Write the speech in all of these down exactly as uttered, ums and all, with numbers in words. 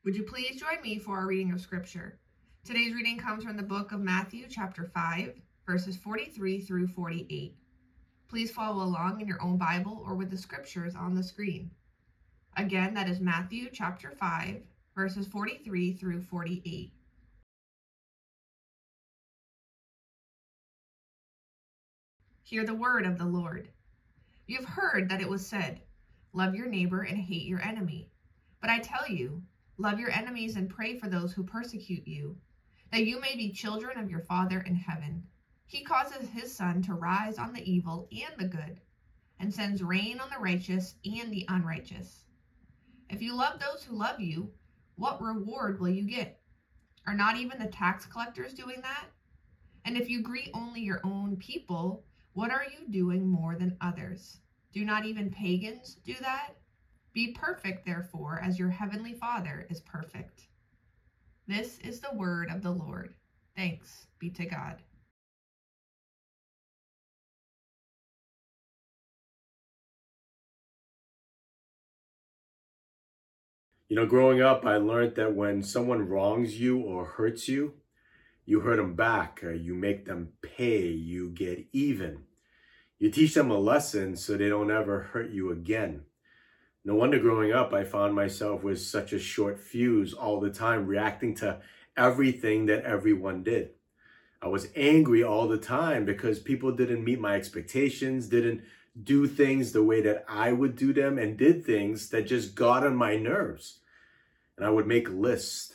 Would you please join me for our reading of Scripture? Today's reading comes from the book of Matthew, chapter five, verses forty-three through forty-eight. Please follow along in your own Bible or with the Scriptures on the screen. Again, that is Matthew, chapter five, verses forty-three through forty-eight. Hear the word of the Lord. You have heard that it was said, "Love your neighbor and hate your enemy." But I tell you, love your enemies and pray for those who persecute you, that you may be children of your Father in heaven. He causes his sun to rise on the evil and the good, and sends rain on the righteous and the unrighteous. If you love those who love you, what reward will you get? Are not even the tax collectors doing that? And if you greet only your own people, what are you doing more than others? Do not even pagans do that? Be perfect, therefore, as your heavenly Father is perfect. This is the word of the Lord. Thanks be to God. You know, growing up, I learned that when someone wrongs you or hurts you, you hurt them back, uh, you make them pay, you get even. You teach them a lesson so they don't ever hurt you again. No wonder growing up, I found myself with such a short fuse all the time, reacting to everything that everyone did. I was angry all the time because people didn't meet my expectations, didn't do things the way that I would do them, and did things that just got on my nerves. And I would make lists,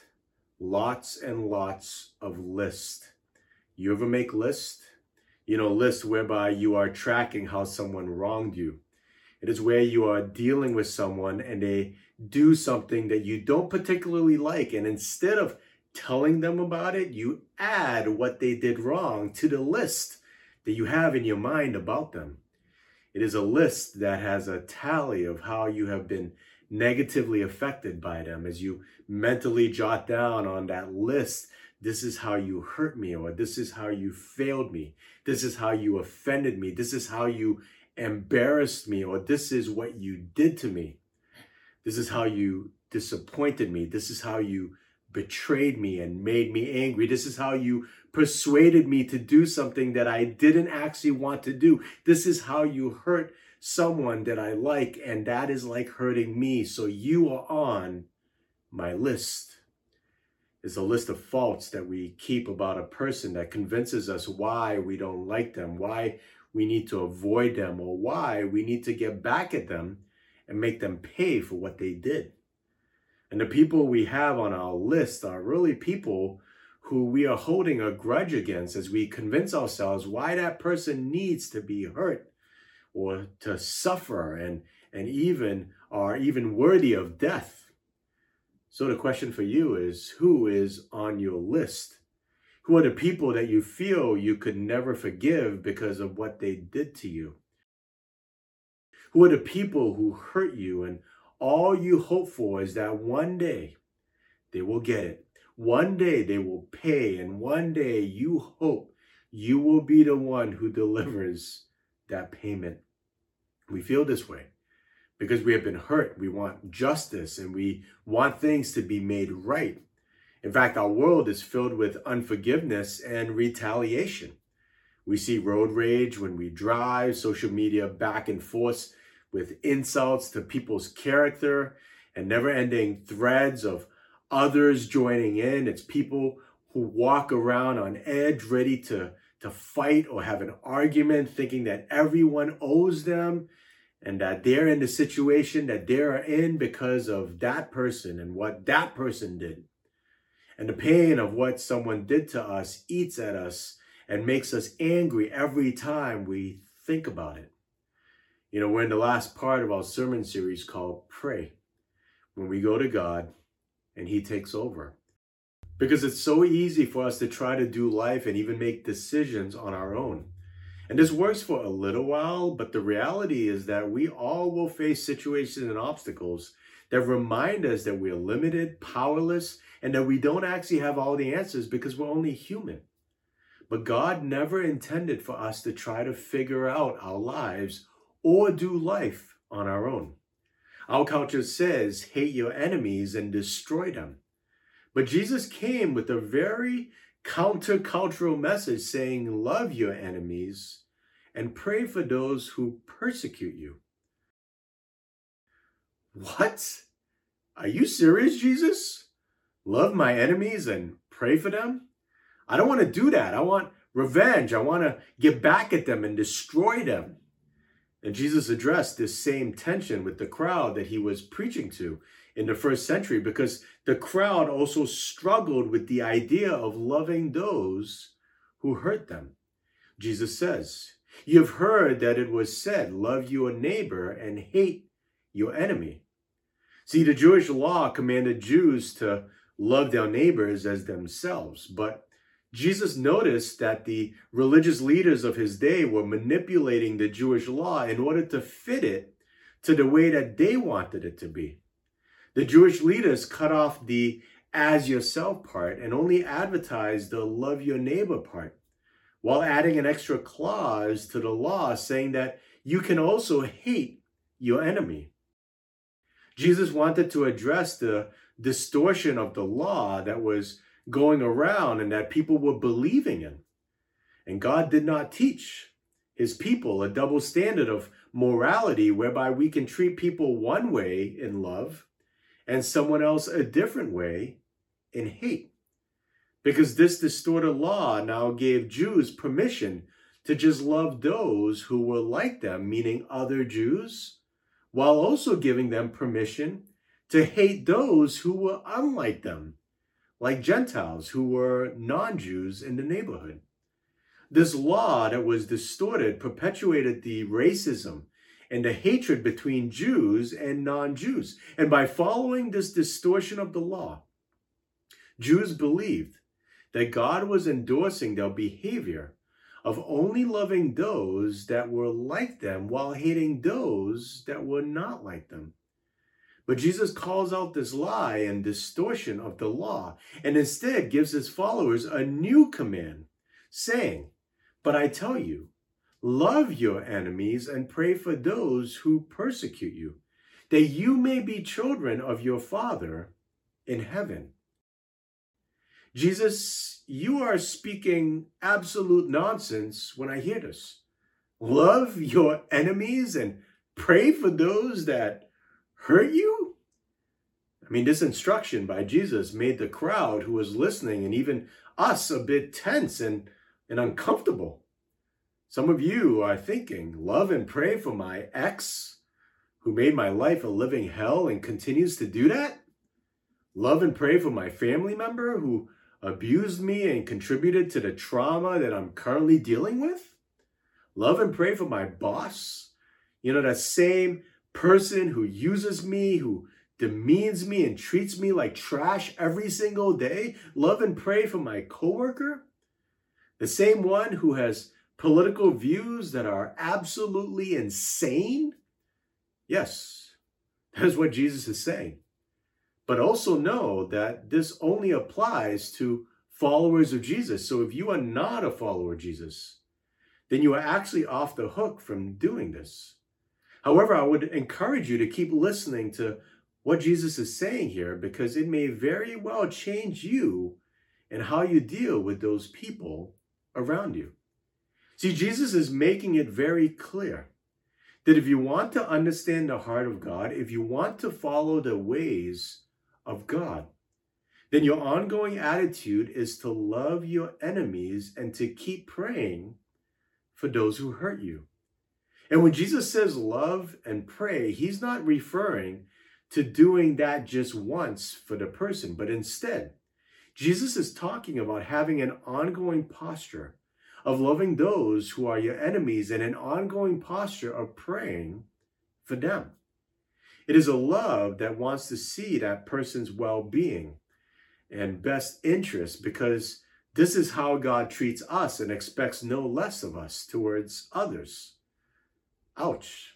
lots and lots of lists. You ever make lists? You know, lists whereby you are tracking how someone wronged you. It is where you are dealing with someone and they do something that you don't particularly like. And instead of telling them about it, you add what they did wrong to the list that you have in your mind about them. It is a list that has a tally of how you have been negatively affected by them. As you mentally jot down on that list, this is how you hurt me, or this is how you failed me. This is how you offended me. This is how you embarrassed me, or this is what you did to me. This is how you disappointed me. This is how you betrayed me and made me angry. This is how you persuaded me to do something that I didn't actually want to do. This is how you hurt someone that I like, and that is like hurting me. So you are on my list. It's a list of faults that we keep about a person that convinces us why we don't like them, why we need to avoid them, or why we need to get back at them and make them pay for what they did. And the people we have on our list are really people who we are holding a grudge against as we convince ourselves why that person needs to be hurt or to suffer and, and even are even worthy of death. So the question for you is, who is on your list? Who are the people that you feel you could never forgive because of what they did to you? Who are the people who hurt you and all you hope for is that one day they will get it. One day they will pay, and one day you hope you will be the one who delivers that payment. We feel this way because we have been hurt. We want justice and we want things to be made right. In fact, our world is filled with unforgiveness and retaliation. We see road rage when we drive, social media back and forth with insults to people's character, and never-ending threads of others joining in. It's people who walk around on edge, ready to, to fight or have an argument, thinking that everyone owes them and that they're in the situation that they're in because of that person and what that person did. And the pain of what someone did to us eats at us and makes us angry every time we think about it. You know, we're in the last part of our sermon series called Pray, when we go to God and He takes over. Because it's so easy for us to try to do life and even make decisions on our own. And this works for a little while, but the reality is that we all will face situations and obstacles that remind us that we're limited, powerless, and that we don't actually have all the answers because we're only human. But God never intended for us to try to figure out our lives or do life on our own. Our culture says, hate your enemies and destroy them. But Jesus came with a very countercultural message saying, love your enemies and pray for those who persecute you. What? Are you serious, Jesus? Love my enemies and pray for them? I don't want to do that. I want revenge. I want to get back at them and destroy them. And Jesus addressed this same tension with the crowd that he was preaching to in the first century, because the crowd also struggled with the idea of loving those who hurt them. Jesus says, you have heard that it was said, love your neighbor and hate your enemy. See, the Jewish law commanded Jews to love their neighbors as themselves, but Jesus noticed that the religious leaders of his day were manipulating the Jewish law in order to fit it to the way that they wanted it to be. The Jewish leaders cut off the as yourself part and only advertised the love your neighbor part, while adding an extra clause to the law saying that you can also hate your enemy. Jesus wanted to address the distortion of the law that was going around and that people were believing in. And God did not teach his people a double standard of morality whereby we can treat people one way in love and someone else a different way in hate. Because this distorted law now gave Jews permission to just love those who were like them, meaning other Jews, while also giving them permission to hate those who were unlike them, like Gentiles who were non-Jews in the neighborhood. This law that was distorted perpetuated the racism and the hatred between Jews and non-Jews. And by following this distortion of the law, Jews believed that God was endorsing their behavior of only loving those that were like them while hating those that were not like them. But Jesus calls out this lie and distortion of the law and instead gives his followers a new command, saying, but I tell you, love your enemies and pray for those who persecute you, that you may be children of your Father in heaven. Jesus, you are speaking absolute nonsense when I hear this. Love your enemies and pray for those that hurt you? I mean, this instruction by Jesus made the crowd who was listening and even us a bit tense and, and uncomfortable. Some of you are thinking, love and pray for my ex who made my life a living hell and continues to do that? Love and pray for my family member who abused me and contributed to the trauma that I'm currently dealing with? Love and pray for my boss? You know, that same person who uses me, who demeans me and treats me like trash every single day? Love and pray for my coworker? The same one who has political views that are absolutely insane? Yes, that is what Jesus is saying. But also know that this only applies to followers of Jesus. So if you are not a follower of Jesus, then you are actually off the hook from doing this. However, I would encourage you to keep listening to what Jesus is saying here, because it may very well change you and how you deal with those people around you. See, Jesus is making it very clear that if you want to understand the heart of God, if you want to follow the ways of God, then your ongoing attitude is to love your enemies and to keep praying for those who hurt you. And when Jesus says love and pray, he's not referring to doing that just once for the person, but instead, Jesus is talking about having an ongoing posture of loving those who are your enemies and an ongoing posture of praying for them. It is a love that wants to see that person's well-being and best interest, because this is how God treats us and expects no less of us towards others. Ouch.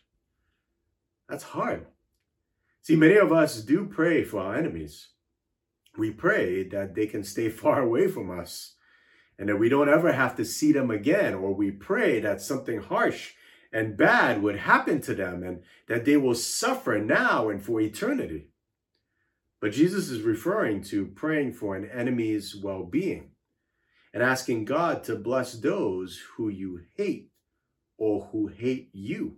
That's hard. See, many of us do pray for our enemies. We pray that they can stay far away from us and that we don't ever have to see them again, or we pray that something harsh and bad would happen to them and that they will suffer now and for eternity. But Jesus is referring to praying for an enemy's well-being and asking God to bless those who you hate or who hate you.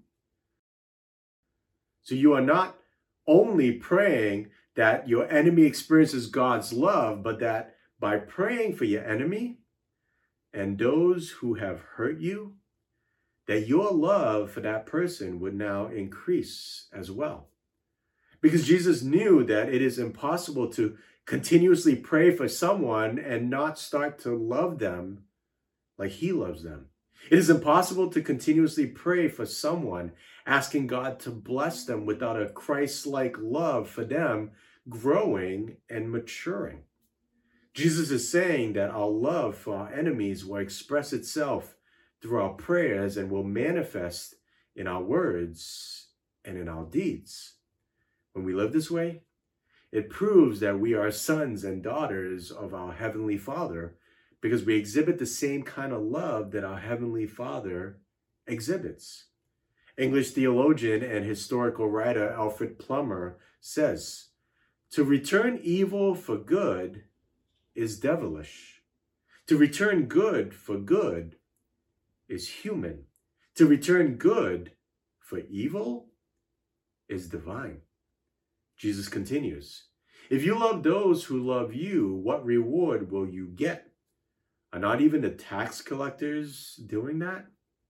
So you are not only praying that your enemy experiences God's love, but that by praying for your enemy and those who have hurt you, that your love for that person would now increase as well. Because Jesus knew that it is impossible to continuously pray for someone and not start to love them like he loves them. It is impossible to continuously pray for someone, asking God to bless them without a Christ-like love for them growing and maturing. Jesus is saying that our love for our enemies will express itself through our prayers and will manifest in our words and in our deeds. When we live this way, it proves that we are sons and daughters of our Heavenly Father because we exhibit the same kind of love that our Heavenly Father exhibits. English theologian and historical writer Alfred Plummer says, "To return evil for good is devilish. To return good for good is human. To return good for evil is divine." Jesus continues, "If you love those who love you, what reward will you get? Are not even the tax collectors doing that?"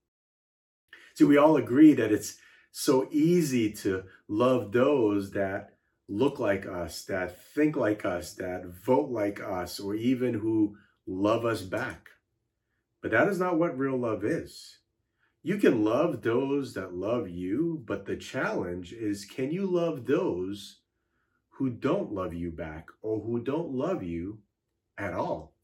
See, we all agree that it's so easy to love those that look like us, that think like us, that vote like us, or even who love us back. But that is not what real love is. You can love those that love you, but the challenge is, can you love those who don't love you back or who don't love you at all?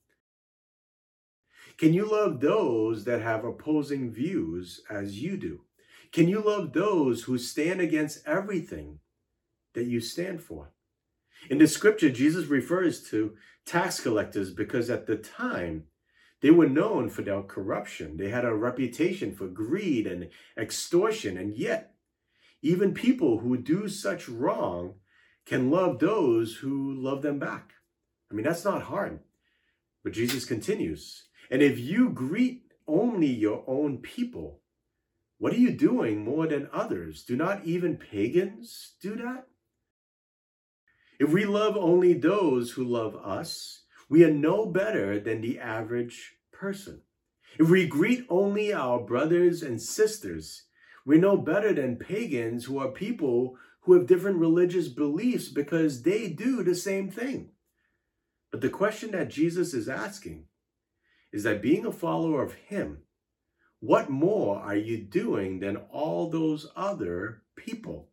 Can you love those that have opposing views as you do? Can you love those who stand against everything that you stand for? In the scripture, Jesus refers to tax collectors because at the time, they were known for their corruption. They had a reputation for greed and extortion. And yet, even people who do such wrong can love those who love them back. I mean, that's not hard. But Jesus continues, "And if you greet only your own people, what are you doing more than others? Do not even pagans do that?" If we love only those who love us, we are no better than the average person. If we greet only our brothers and sisters, we're no better than pagans who are people who have different religious beliefs because they do the same thing. But the question that Jesus is asking is that being a follower of him, what more are you doing than all those other people?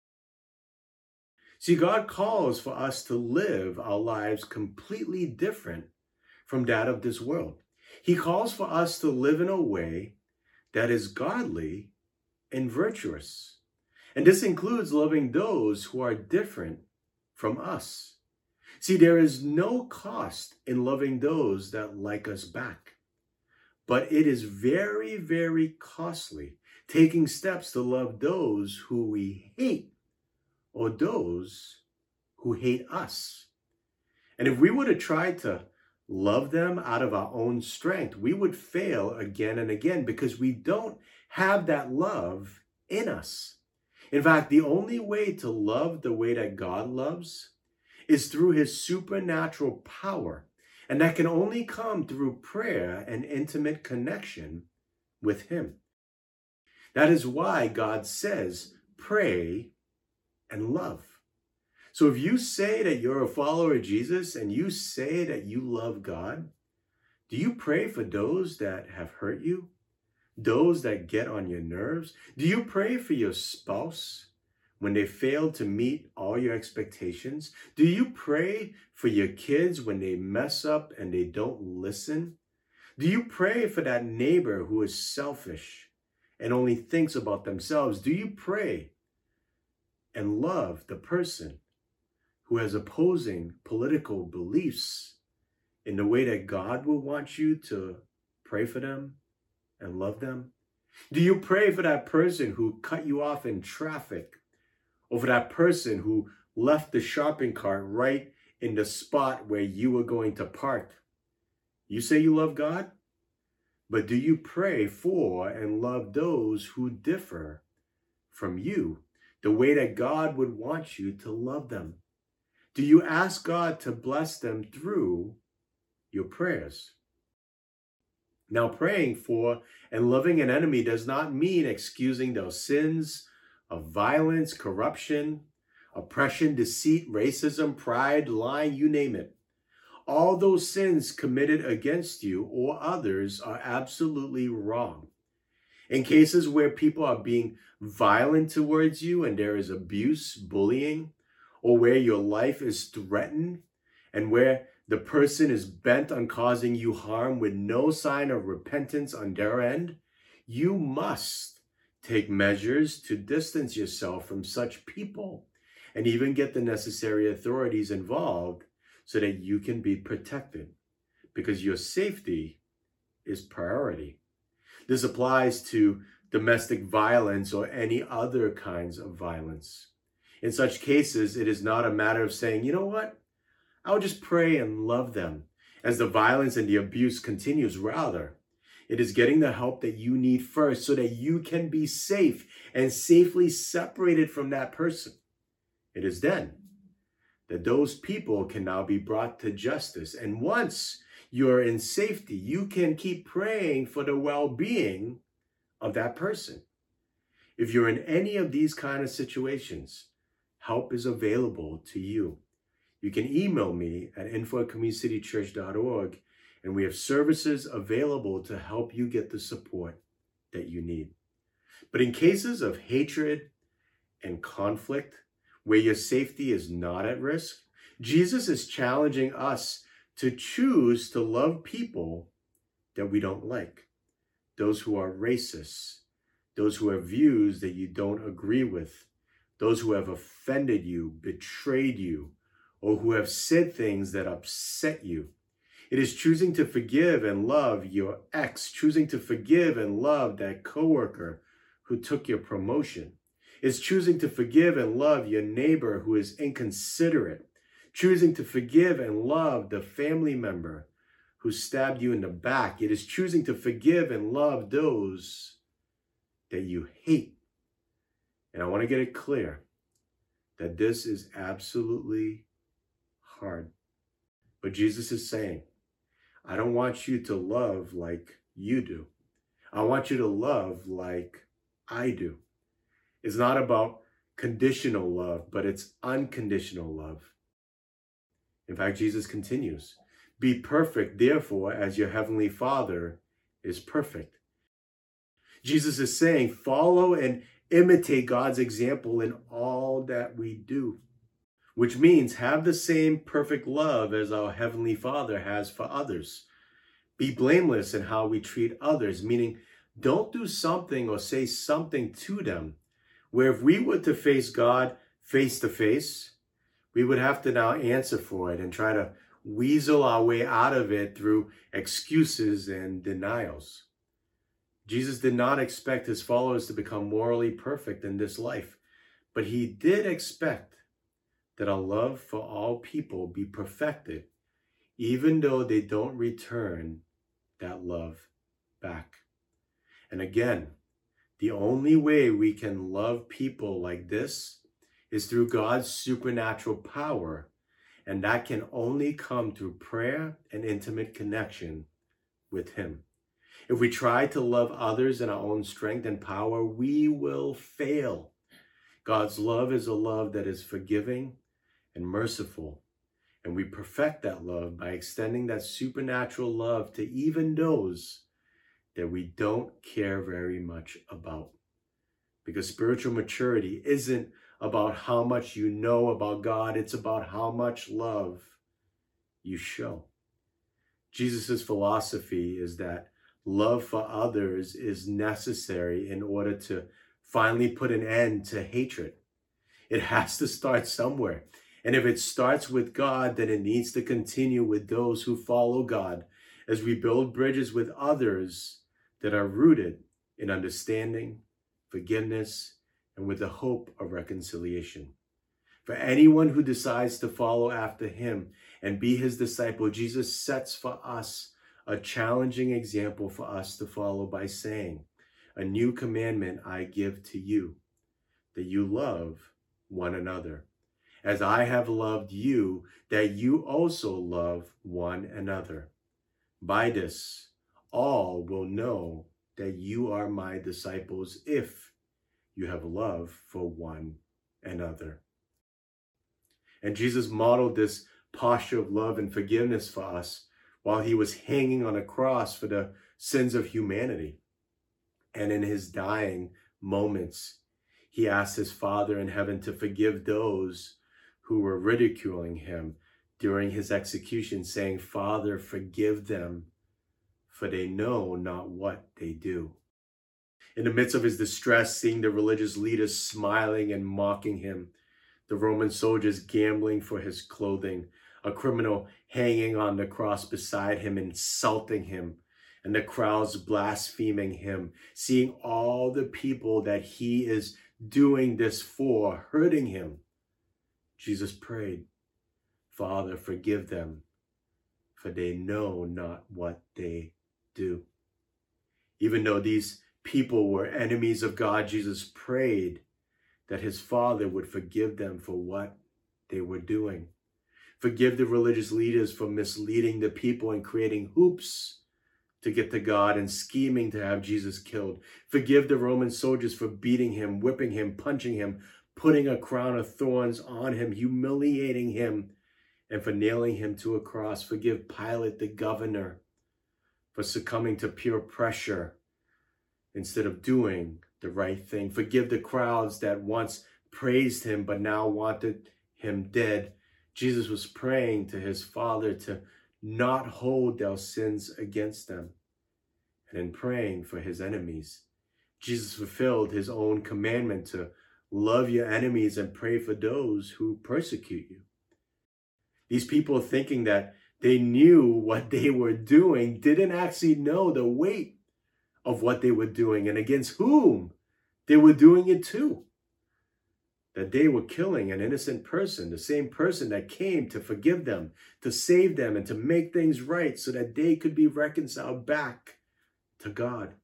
See, God calls for us to live our lives completely different from that of this world. He calls for us to live in a way that is godly and virtuous. And this includes loving those who are different from us. See, there is no cost in loving those that like us back. But it is very, very costly taking steps to love those who we hate or those who hate us. And if we were to try to love them out of our own strength, we would fail again and again because we don't have that love in us. In fact, the only way to love the way that God loves is through his supernatural power. And that can only come through prayer and intimate connection with him. That is why God says, pray and love. So if you say that you're a follower of Jesus and you say that you love God, do you pray for those that have hurt you? Those that get on your nerves? Do you pray for your spouse when they fail to meet all your expectations? Do you pray for your kids when they mess up and they don't listen? Do you pray for that neighbor who is selfish and only thinks about themselves? Do you pray and love the person who has opposing political beliefs in the way that God will want you to pray for them and love them? Do you pray for that person who cut you off in traffic, or for that person who left the shopping cart right in the spot where you were going to park? You say you love God, but do you pray for and love those who differ from you the way that God would want you to love them? Do you ask God to bless them through your prayers? Now, praying for and loving an enemy does not mean excusing those sins of violence, corruption, oppression, deceit, racism, pride, lying, you name it. All those sins committed against you or others are absolutely wrong. In cases where people are being violent towards you and there is abuse, bullying, or where your life is threatened and where the person is bent on causing you harm with no sign of repentance on their end, you must take measures to distance yourself from such people and even get the necessary authorities involved so that you can be protected, because your safety is priority. This applies to domestic violence or any other kinds of violence. In such cases, it is not a matter of saying, you know what? I'll just pray and love them as the violence and the abuse continues. Rather, it is getting the help that you need first so that you can be safe and safely separated from that person. It is then that those people can now be brought to justice. And once you're in safety, you can keep praying for the well-being of that person. If you're in any of these kind of situations, help is available to you. You can email me at info at community city church dot org, and we have services available to help you get the support that you need. But in cases of hatred and conflict, where your safety is not at risk, Jesus is challenging us to choose to love people that we don't like, those who are racist, those who have views that you don't agree with, those who have offended you, betrayed you, or who have said things that upset you. It is choosing to forgive and love your ex, choosing to forgive and love that coworker who took your promotion. It's choosing to forgive and love your neighbor who is inconsiderate, choosing to forgive and love the family member who stabbed you in the back. It is choosing to forgive and love those that you hate. And I want to get it clear that this is absolutely hard. But Jesus is saying, I don't want you to love like you do. I want you to love like I do. It's not about conditional love, but it's unconditional love. In fact, Jesus continues, be perfect, therefore, as your heavenly Father is perfect. Jesus is saying, follow and imitate God's example in all that we do, which means have the same perfect love as our Heavenly Father has for others. Be blameless in how we treat others, meaning don't do something or say something to them where if we were to face God face to face, we would have to now answer for it and try to weasel our way out of it through excuses and denials. Jesus did not expect his followers to become morally perfect in this life, but he did expect that our love for all people be perfected, even though they don't return that love back. And again, the only way we can love people like this is through God's supernatural power, and that can only come through prayer and intimate connection with him. If we try to love others in our own strength and power, we will fail. God's love is a love that is forgiving and merciful, and we perfect that love by extending that supernatural love to even those that we don't care very much about. Because spiritual maturity isn't about how much you know about God, it's about how much love you show. Jesus' philosophy is that love for others is necessary in order to finally put an end to hatred. It has to start somewhere. And if it starts with God, then it needs to continue with those who follow God as we build bridges with others that are rooted in understanding, forgiveness, and with the hope of reconciliation. For anyone who decides to follow after him and be his disciple, Jesus sets for us a challenging example for us to follow by saying, "A new commandment I give to you, that you love one another. As I have loved you, that you also love one another. By this, all will know that you are my disciples if you have love for one another." And Jesus modeled this posture of love and forgiveness for us while he was hanging on a cross for the sins of humanity. And in his dying moments, he asked his Father in heaven to forgive those who were ridiculing him during his execution, saying, "Father, forgive them, for they know not what they do." In the midst of his distress, seeing the religious leaders smiling and mocking him, the Roman soldiers gambling for his clothing, a criminal hanging on the cross beside him, insulting him, and the crowds blaspheming him, seeing all the people that he is doing this for, hurting him, Jesus prayed, "Father, forgive them, for they know not what they do." Even though these people were enemies of God, Jesus prayed that his Father would forgive them for what they were doing. Forgive the religious leaders for misleading the people and creating hoops to get to God and scheming to have Jesus killed. Forgive the Roman soldiers for beating him, whipping him, punching him, putting a crown of thorns on him, humiliating him, and for nailing him to a cross. Forgive Pilate, the governor, for succumbing to peer pressure instead of doing the right thing. Forgive the crowds that once praised him but now wanted him dead. Jesus was praying to his Father to not hold their sins against them. And in praying for his enemies, Jesus fulfilled his own commandment to love your enemies and pray for those who persecute you. These people, thinking that they knew what they were doing, didn't actually know the weight of what they were doing and against whom they were doing it to. That they were killing an innocent person, the same person that came to forgive them, to save them, and to make things right so that they could be reconciled back to God.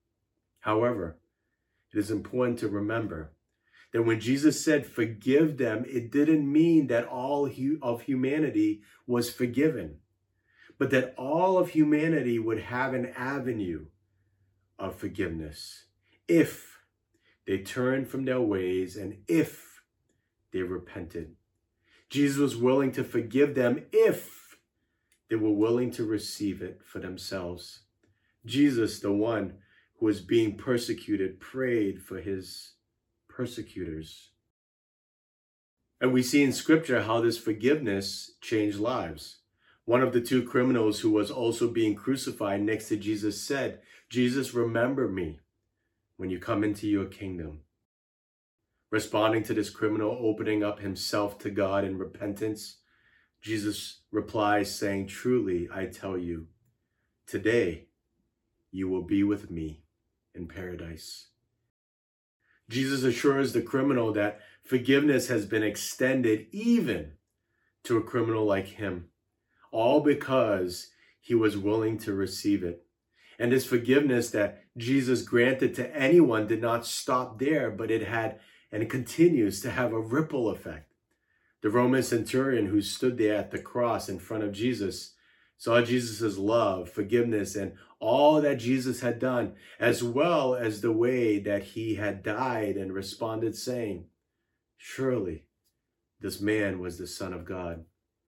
However, it is important to remember that when Jesus said forgive them, it didn't mean that all of humanity was forgiven, but that all of humanity would have an avenue of forgiveness if they turned from their ways and if they repented. Jesus was willing to forgive them if they were willing to receive it for themselves. Jesus, the one who was being persecuted, prayed for his persecutors. And we see in Scripture how this forgiveness changed lives. One of the two criminals who was also being crucified next to Jesus said, "Jesus, remember me when you come into your kingdom." Responding to this criminal opening up himself to God in repentance, Jesus replies saying, "Truly, I tell you, today you will be with me in paradise." Jesus assures the criminal that forgiveness has been extended even to a criminal like him, all because he was willing to receive it. And this forgiveness that Jesus granted to anyone did not stop there, but it had and it continues to have a ripple effect. The Roman centurion who stood there at the cross in front of Jesus saw Jesus' love, forgiveness, and all that Jesus had done, as well as the way that he had died, and responded saying, "Surely this man was the Son of God."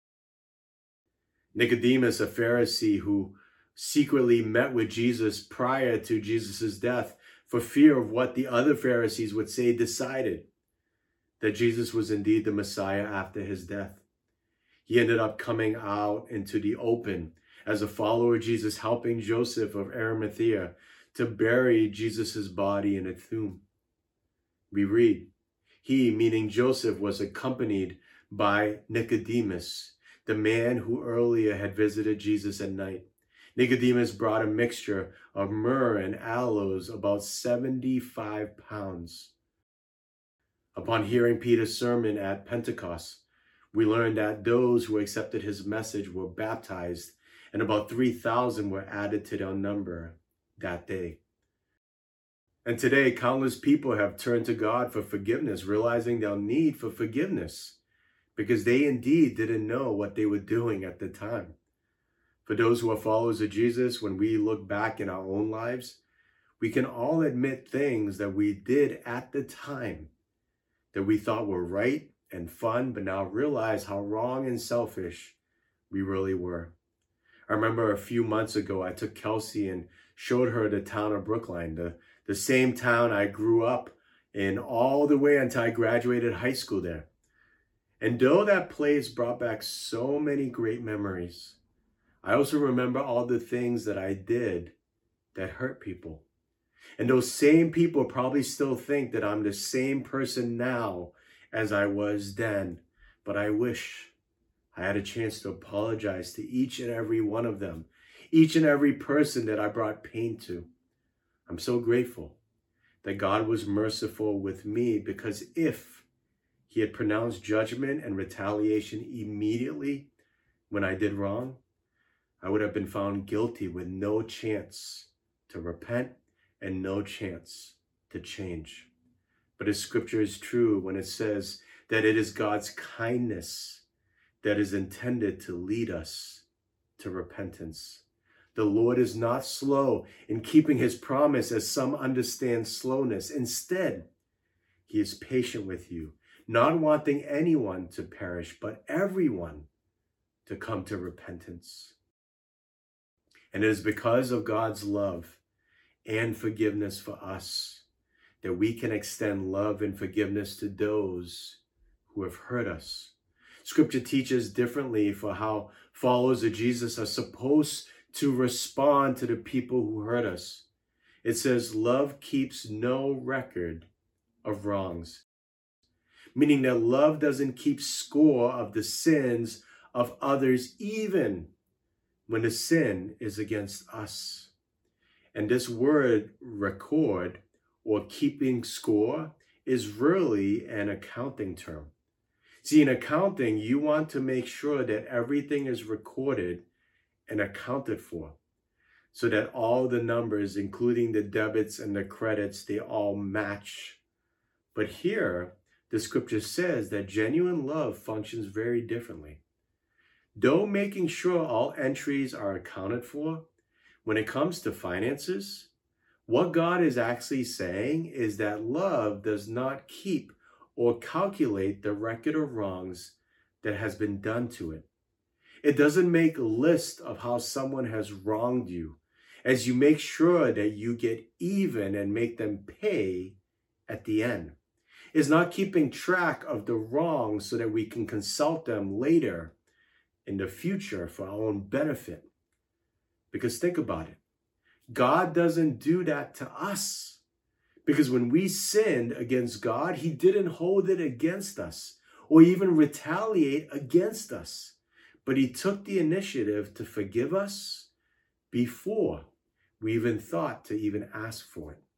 Nicodemus, a Pharisee who secretly met with Jesus prior to Jesus' death, for fear of what the other Pharisees would say, decided that Jesus was indeed the Messiah after his death. He ended up coming out into the open as a follower of Jesus, helping Joseph of Arimathea to bury Jesus' body in a tomb. We read, he, meaning Joseph, was accompanied by Nicodemus, the man who earlier had visited Jesus at night. Nicodemus brought a mixture of myrrh and aloes, about seventy-five pounds. Upon hearing Peter's sermon at Pentecost, we learned that those who accepted his message were baptized, and about three thousand were added to their number that day. And today, countless people have turned to God for forgiveness, realizing their need for forgiveness, because they indeed didn't know what they were doing at the time. For those who are followers of Jesus, when we look back in our own lives, we can all admit things that we did at the time that we thought were right and fun, but now realize how wrong and selfish we really were. I remember a few months ago, I took Kelsey and showed her the town of Brookline, the, the same town I grew up in all the way until I graduated high school there. And though that place brought back so many great memories, I also remember all the things that I did that hurt people. And those same people probably still think that I'm the same person now as I was then. But I wish I had a chance to apologize to each and every one of them, each and every person that I brought pain to. I'm so grateful that God was merciful with me, because if he had pronounced judgment and retaliation immediately when I did wrong, I would have been found guilty with no chance to repent and no chance to change. But his scripture is true when it says that it is God's kindness that is intended to lead us to repentance. The Lord is not slow in keeping his promise, as some understand slowness. Instead, he is patient with you, not wanting anyone to perish, but everyone to come to repentance. And it is because of God's love and forgiveness for us that we can extend love and forgiveness to those who have hurt us. Scripture teaches differently for how followers of Jesus are supposed to respond to the people who hurt us. It says, love keeps no record of wrongs, meaning that love doesn't keep score of the sins of others, even when the sin is against us. And this word record, or keeping score, is really an accounting term. See, in accounting, you want to make sure that everything is recorded and accounted for, so that all the numbers, including the debits and the credits, they all match. But here, the scripture says that genuine love functions very differently. Though making sure all entries are accounted for, when it comes to finances, what God is actually saying is that love does not keep or calculate the record of wrongs that has been done to it. It doesn't make a list of how someone has wronged you, as you make sure that you get even and make them pay at the end. It's not keeping track of the wrongs so that we can consult them later in the future for our own benefit. Because think about it. God doesn't do that to us. Because when we sinned against God, he didn't hold it against us or even retaliate against us. But he took the initiative to forgive us before we even thought to even ask for it.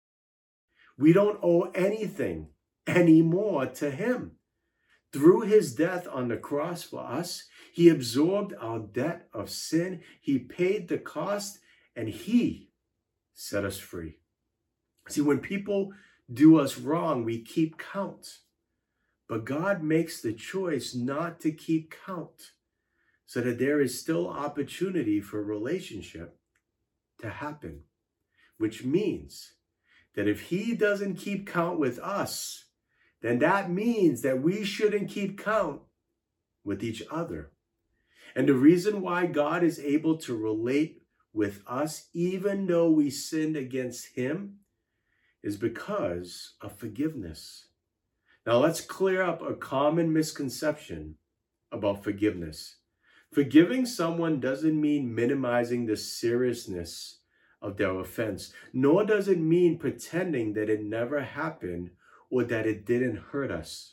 We don't owe anything anymore to him. Through his death on the cross for us, he absorbed our debt of sin. He paid the cost, and he set us free. See, when people do us wrong, we keep count. But God makes the choice not to keep count, so that there is still opportunity for relationship to happen. Which means that if he doesn't keep count with us, then that means that we shouldn't keep count with each other. And the reason why God is able to relate with us, even though we sinned against him, is because of forgiveness. Now let's clear up a common misconception about forgiveness. Forgiving someone doesn't mean minimizing the seriousness of their offense, nor does it mean pretending that it never happened or that it didn't hurt us.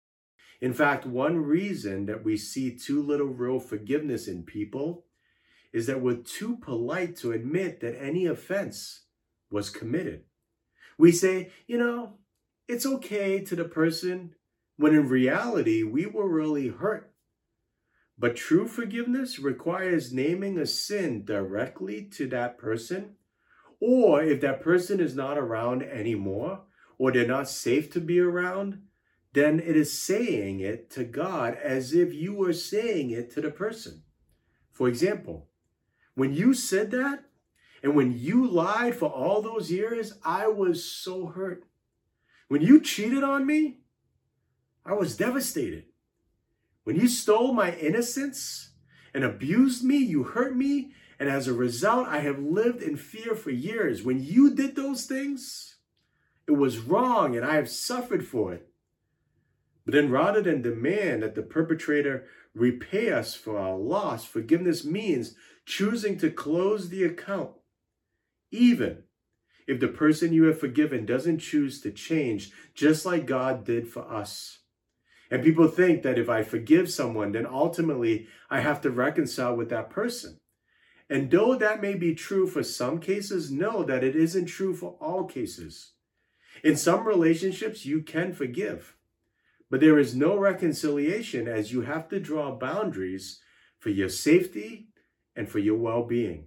In fact, one reason that we see too little real forgiveness in people is that we're too polite to admit that any offense was committed. We say, you know, it's okay to the person, when in reality, we were really hurt. But true forgiveness requires naming a sin directly to that person, or if that person is not around anymore, or they're not safe to be around, then it is saying it to God as if you were saying it to the person. For example, when you said that, and when you lied for all those years, I was so hurt. When you cheated on me, I was devastated. When you stole my innocence and abused me, you hurt me, and as a result, I have lived in fear for years. When you did those things, it was wrong, and I have suffered for it. But then rather than demand that the perpetrator repay us for our loss, forgiveness means choosing to close the account, even if the person you have forgiven doesn't choose to change, just like God did for us. And people think that if I forgive someone, then ultimately I have to reconcile with that person. And though that may be true for some cases, know that it isn't true for all cases. In some relationships, you can forgive, but there is no reconciliation, as you have to draw boundaries for your safety and for your well-being.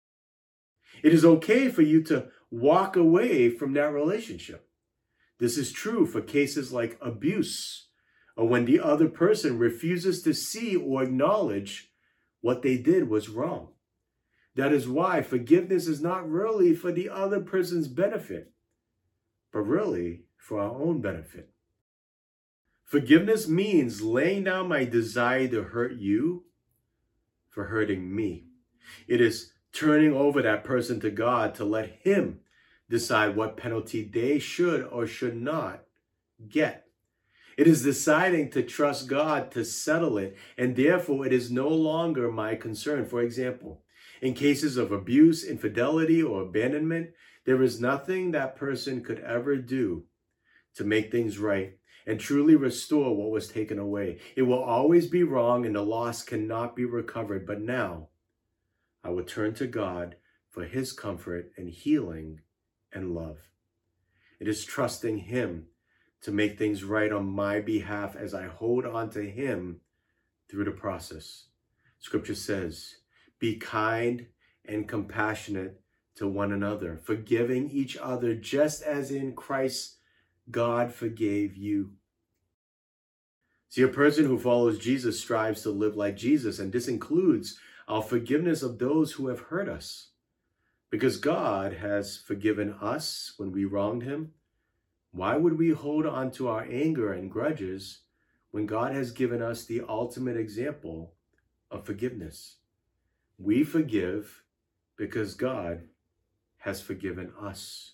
It is okay for you to walk away from that relationship. This is true for cases like abuse, or when the other person refuses to see or acknowledge what they did was wrong. That is why forgiveness is not really for the other person's benefit, but really for our own benefit. Forgiveness means laying down my desire to hurt you for hurting me. It is turning over that person to God to let Him decide what penalty they should or should not get. It is deciding to trust God to settle it, and therefore it is no longer my concern. For example, in cases of abuse, infidelity, or abandonment, there is nothing that person could ever do to make things right and truly restore what was taken away. It will always be wrong, and the loss cannot be recovered. But now, I will turn to God for His comfort and healing and love. It is trusting Him to make things right on my behalf as I hold on to Him through the process. Scripture says, be kind and compassionate to one another, forgiving each other just as in Christ God forgave you. See, a person who follows Jesus strives to live like Jesus, and this includes our forgiveness of those who have hurt us. Because God has forgiven us when we wronged Him, why would we hold on to our anger and grudges when God has given us the ultimate example of forgiveness? We forgive because God has forgiven us.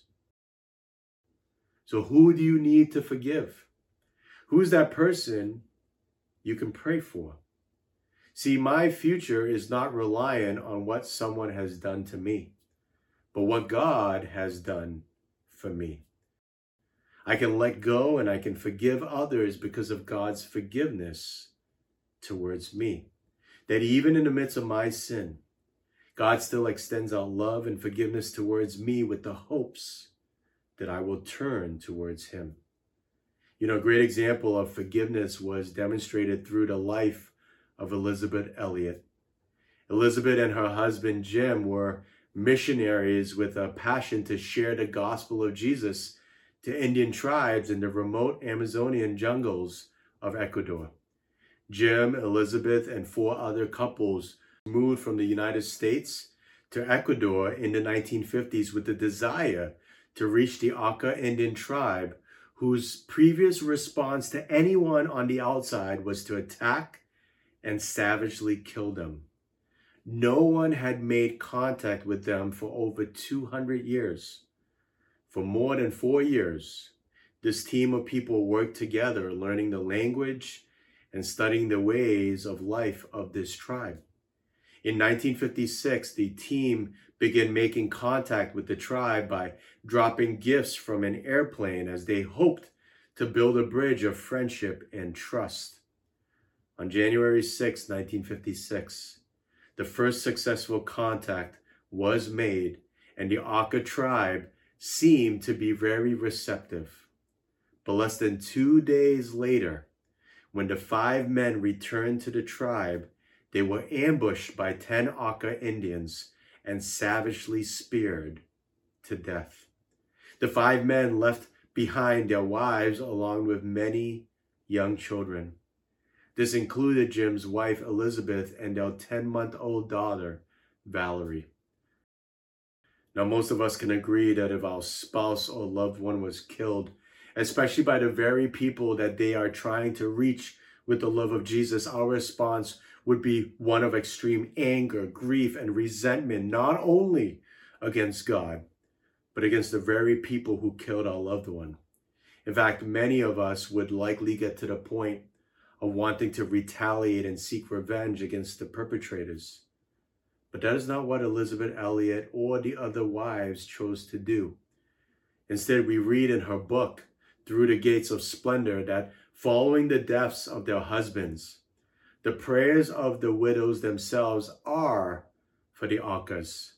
So who do you need to forgive? Who's that person you can pray for? See, my future is not reliant on what someone has done to me, but what God has done for me. I can let go and I can forgive others because of God's forgiveness towards me. That even in the midst of my sin, God still extends out love and forgiveness towards me with the hopes that I will turn towards Him. You know, a great example of forgiveness was demonstrated through the life of Elisabeth Elliot. Elisabeth and her husband Jim were missionaries with a passion to share the gospel of Jesus to Indian tribes in the remote Amazonian jungles of Ecuador. Jim, Elisabeth, and four other couples moved from the United States to Ecuador in the nineteen fifties with the desire to reach the Auca Indian tribe, whose previous response to anyone on the outside was to attack and savagely kill them. No one had made contact with them for over two hundred years. For more than four years, this team of people worked together, learning the language and studying the ways of life of this tribe. In nineteen fifty-six, the team began making contact with the tribe by dropping gifts from an airplane as they hoped to build a bridge of friendship and trust. On January sixth, nineteen fifty-six, The first successful contact was made, and the Aka tribe seemed to be very receptive. But less than two days later, when the five men returned to the tribe, they were ambushed by ten Aka Indians and savagely speared to death. The five men left behind their wives along with many young children. This included Jim's wife, Elizabeth, and their ten-month-old daughter, Valerie. Now, most of us can agree that if our spouse or loved one was killed, especially by the very people that they are trying to reach with the love of Jesus, our response would be one of extreme anger, grief, and resentment, not only against God, but against the very people who killed our loved one. In fact, many of us would likely get to the point of wanting to retaliate and seek revenge against the perpetrators. But that is not what Elisabeth Elliot or the other wives chose to do. Instead, we read in her book, Through the Gates of Splendor, that following the deaths of their husbands, the prayers of the widows themselves are for the Akas.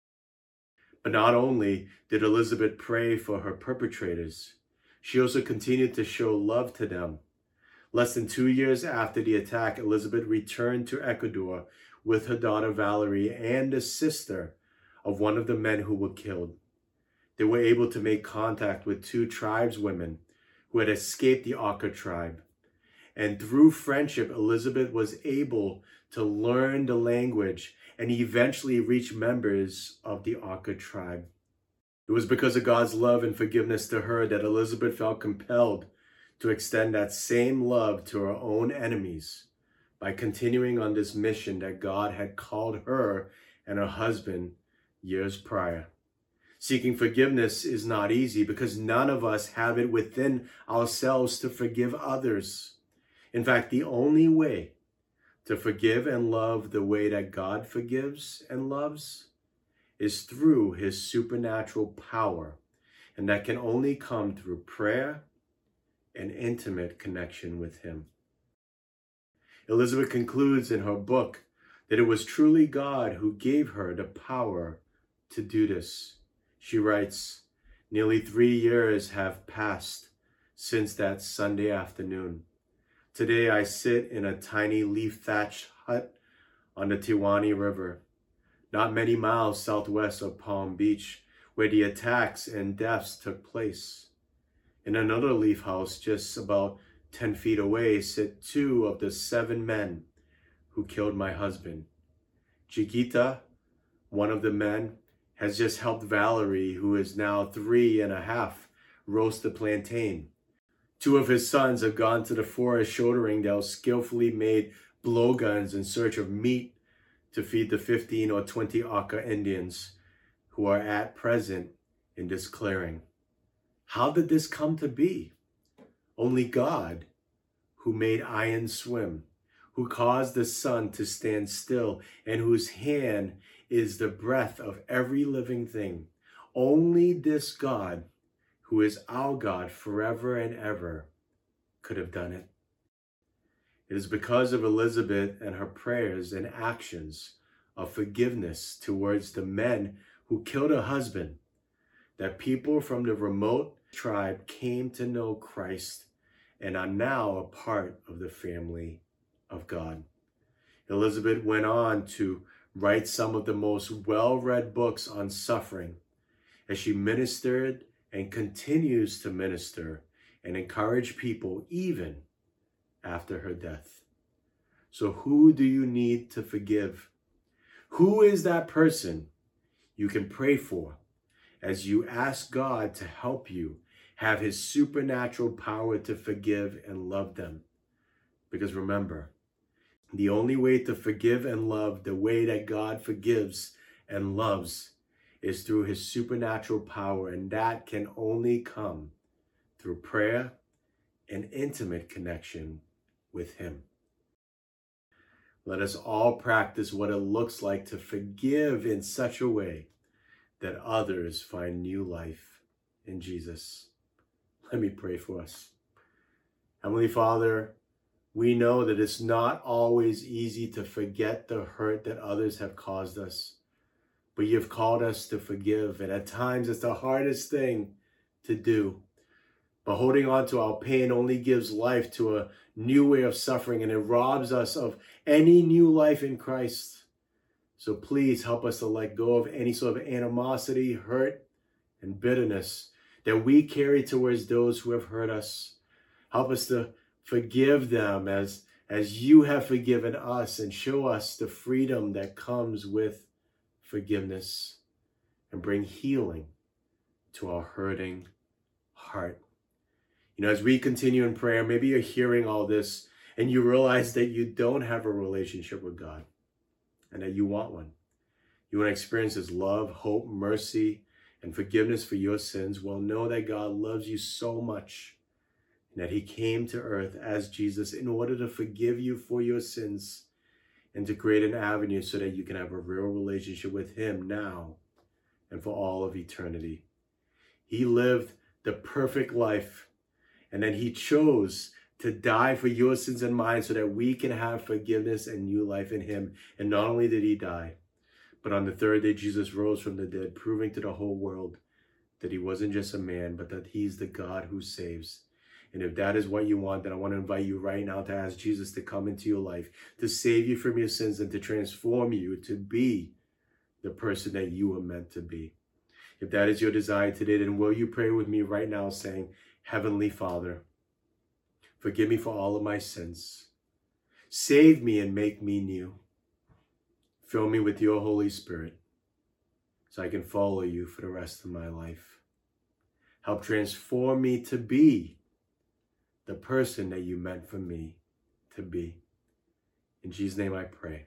But not only did Elizabeth pray for her perpetrators, she also continued to show love to them. Less than two years after the attack, Elizabeth returned to Ecuador with her daughter Valerie and the sister of one of the men who were killed. They were able to make contact with two tribeswomen who had escaped the Aka tribe. And through friendship, Elizabeth was able to learn the language and eventually reach members of the Aka tribe. It was because of God's love and forgiveness to her that Elizabeth felt compelled to extend that same love to her own enemies by continuing on this mission that God had called her and her husband years prior. Seeking forgiveness is not easy because none of us have it within ourselves to forgive others. In fact, the only way to forgive and love the way that God forgives and loves is through his supernatural power, and that can only come through prayer and intimate connection with him. Elizabeth concludes in her book that it was truly God who gave her the power to do this. She writes, "Nearly three years have passed since that Sunday afternoon. Today I sit in a tiny leaf-thatched hut on the Tiwani River, not many miles southwest of Palm Beach, where the attacks and deaths took place. In another leaf house just about ten feet away sit two of the seven men who killed my husband. Chiquita, one of the men, has just helped Valerie, who is now three and a half, roast the plantain. Two of his sons have gone to the forest shouldering their skillfully made blowguns in search of meat to feed the fifteen or twenty Aka Indians who are at present in this clearing. How did this come to be? Only God, who made iron swim, who caused the sun to stand still, and whose hand is the breath of every living thing. Only this God, who is our God forever and ever, could have done it. It is because of Elizabeth and her prayers and actions of forgiveness towards the men who killed her husband that people from the remote tribe came to know Christ and are now a part of the family of God. Elizabeth went on to write some of the most well-read books on suffering as she ministered and continues to minister and encourage people even after her death. So who do you need to forgive? Who is that person you can pray for as you ask God to help you have his supernatural power to forgive and love them? Because remember, the only way to forgive and love the way that God forgives and loves is through his supernatural power, and that can only come through prayer and intimate connection with him. Let us all practice what it looks like to forgive in such a way that others find new life in Jesus. Let me pray for us. Heavenly Father, We know that it's not always easy to forget the hurt that others have caused us, but you've called us to forgive. And at times it's the hardest thing to do. But holding on to our pain only gives life to a new way of suffering, and it robs us of any new life in Christ. So please help us to let go of any sort of animosity, hurt, and bitterness that we carry towards those who have hurt us. Help us to forgive them as, as you have forgiven us, and show us the freedom that comes with forgiveness, and bring healing to our hurting heart. You know, as we continue in prayer, maybe you're hearing all this and you realize that you don't have a relationship with God and that you want one. You want to experience His love, hope, mercy, and forgiveness for your sins. Well, know that God loves you so much and that He came to earth as Jesus in order to forgive you for your sins and to create an avenue so that you can have a real relationship with Him now and for all of eternity. He lived the perfect life, and then He chose to die for your sins and mine so that we can have forgiveness and new life in Him. And not only did He die, but on the third day, Jesus rose from the dead, proving to the whole world that He wasn't just a man, but that He's the God who saves. And if that is what you want, then I want to invite you right now to ask Jesus to come into your life, to save you from your sins and to transform you to be the person that you were meant to be. If that is your desire today, then will you pray with me right now saying, Heavenly Father, forgive me for all of my sins. Save me and make me new. Fill me with your Holy Spirit so I can follow you for the rest of my life. Help transform me to be the person that you meant for me to be. In Jesus' name I pray.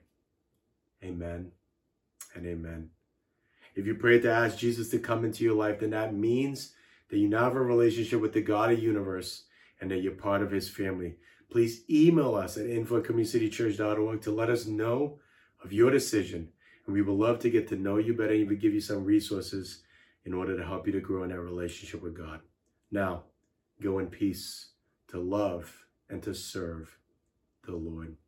Amen and amen. If you prayed to ask Jesus to come into your life, then that means that you now have a relationship with the God of the universe and that you're part of His family. Please email us at info at community city church dot org to let us know of your decision. And we would love to get to know you better and even give you some resources in order to help you to grow in that relationship with God. Now, go in peace to love and to serve the Lord.